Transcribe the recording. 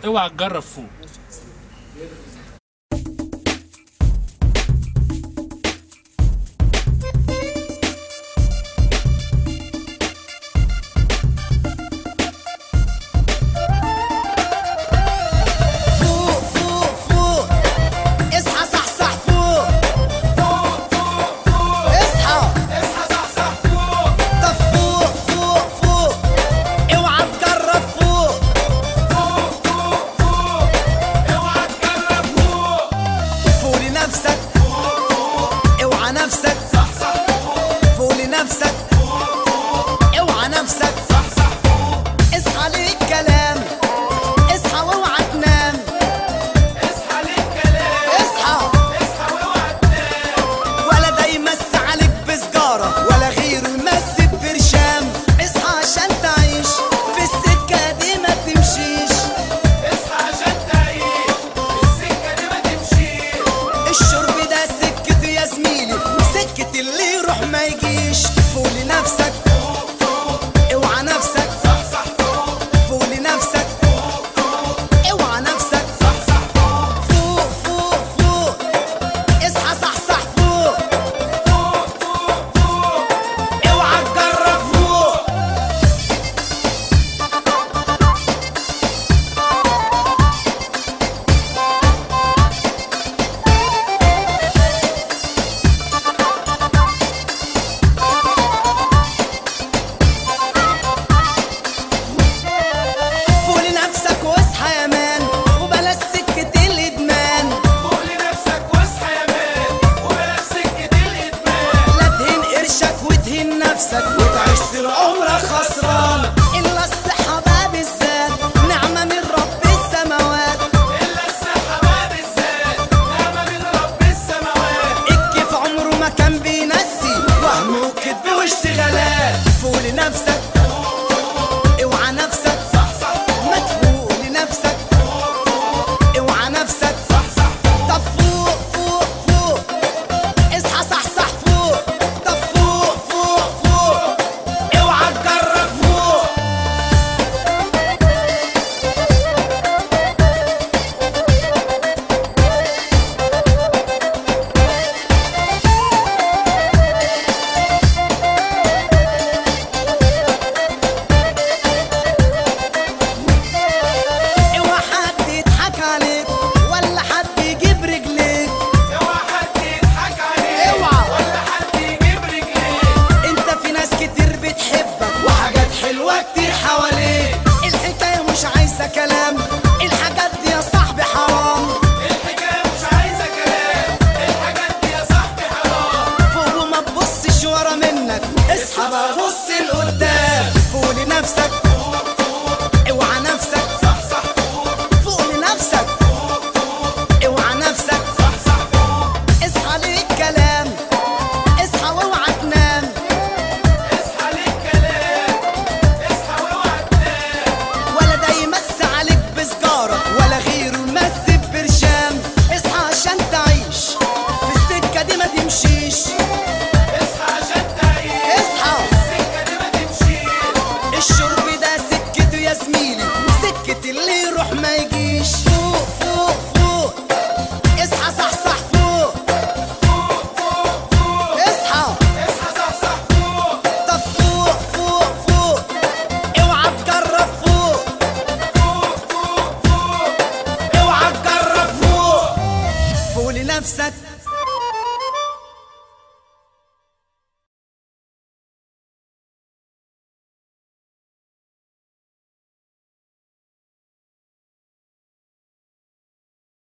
اوعى تجرب فوق. فوق لنفسك، اوعى نفسك، اصحى للكلام، اصحى واوعى تنام، اصحى للكلام، اصحى واوعى تنام، ولا ده يمس عليك بسجارة ولا غيره يمس ببرشام، اصحى عشان تعيش في السكة دي ما تمشيش، اصحى عشان تعيش في السكة دي ما تمشيش، الشرب ده سكته يا زميلي، سكة اللي يروح ما يجيش، فوق لنفسك، اوعى نفسك، فوق لنفسك، اوعى نفسك، فوق فوق فوق، اصحى صحصح فوق، اوعى تجرب فوق. فوق لنفسك واصحى يا مان، وبلاش سكة الإدمان، فوق لنفسك واصحى يا مان، وبلاش سكة الإدمان، لا تهين قرشك وتهين نفسك وتعيش طول عمرك خسران، إلا الصحة بقى بالذات نعمة من رب السماوات، إلا الصحة بقى بالذات نعمة من رب السماوات، الكيف عمره ما كان بينسي وهم وكذب واشتغالات، فوق لنفسك، اوعى نفسك، ما تفوق لنفسك، اوعى نفسك، طب فوق فوق فوق، اصحى صحصح فوق، طب فوق فوق فوق، اوعى تجرب فوق. اوعى حد يضحك عليك ولا حد يجيب رجليك، اوعى حد يضحك عليك، اوعى. ولا حد يجيب رجليك، انت في ناس كتير بتحبك وحاجات حلوة كتير حواليك، الحكاية مش عايزة كلام، الحاجات دي يا صاحبي حرام، الحكاية مش عايزة كلام، الحاجات دي يا صاحبي حرام، فوق وما تبصش ورا منك، اصحى بقى بص لقدام، فوق لنفسك، اوعى نفسك، فوق لنفسك، اوعى نفسك، اصحى للكلام، اصحى واوعى تنام، اصحى للكلام، اصحى واوعى تنام، ولا ده يمس عليك بسجارة ولا غيره يمس ببرشام، اصحى عشان تعيش في السكة دي ما تمشيش، اصحى عشان تعيش اصحى السكة دي ما تمشيش، الشرب ده سكته يا زميلي، سكة اللي يروح ما يجيش، فوق فوق فوق، اصحى صحصح فوق، اصحى اصحى صحصح فوق، طب فوق فوق فوق، اوعى تجرب فوق، اوعى تجرب فوق، فوق لنفسك،